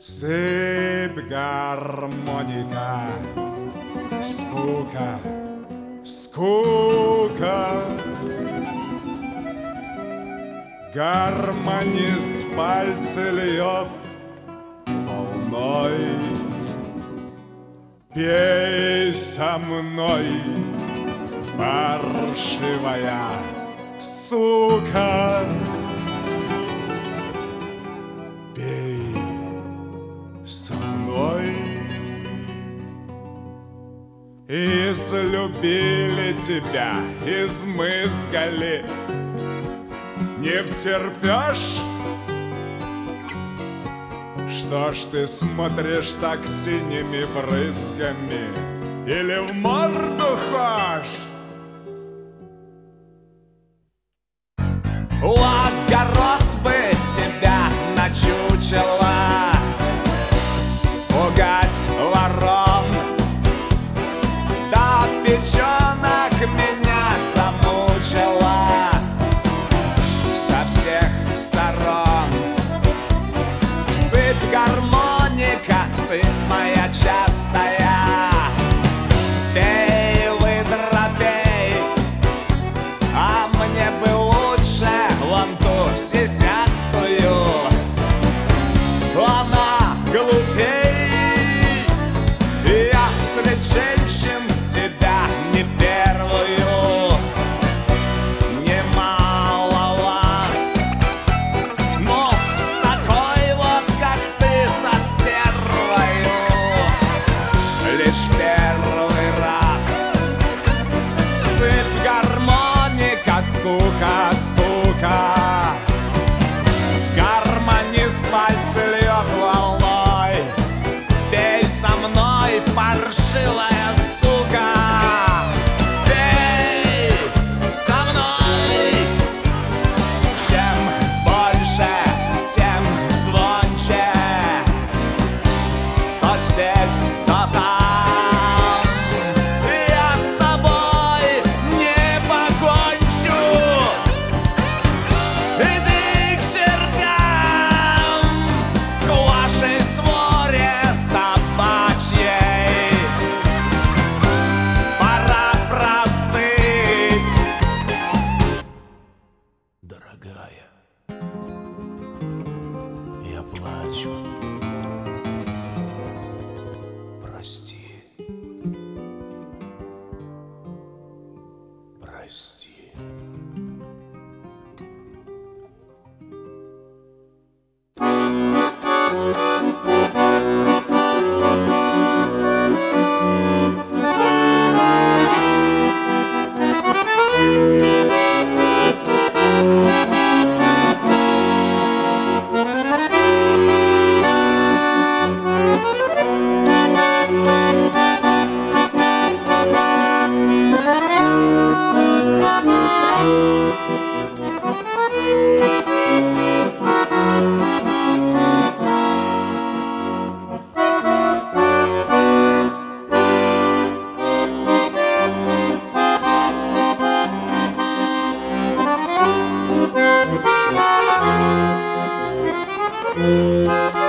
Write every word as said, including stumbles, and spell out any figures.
Сыпь гармоника, скука, скука. Гармонист пальцы льет волной. Пей со мной, паршивая сука. Пей со мной. Излюбили тебя, измыскали. Не втерпешь? Что ж ты смотришь так синими брызгами? Или в морду хошь? У огород бы тебя начучила, пугать ворон, да печенок меня замучила со всех сторон. Сыпь гармоника, сыпь моя частая, пей, выдра, пей, а мне бы лучше вон ту сисястую. Она глупей, я среди женщин тебя не первую. Немало вас, но с такой вот, как ты, со стервою, лишь первый раз. Сыпь гармоника, скука, скука. Гармонист пальцы льет волной. Пей со мной, паршивая сука. Пей со мной. Чем больше, тем звонче. То здесь, то там. Я с собой не покончу. Иди к чертям, к вашей своре собачьей. Пора простыть. Дорогая, я плачу. Прости. Прости. Thank you.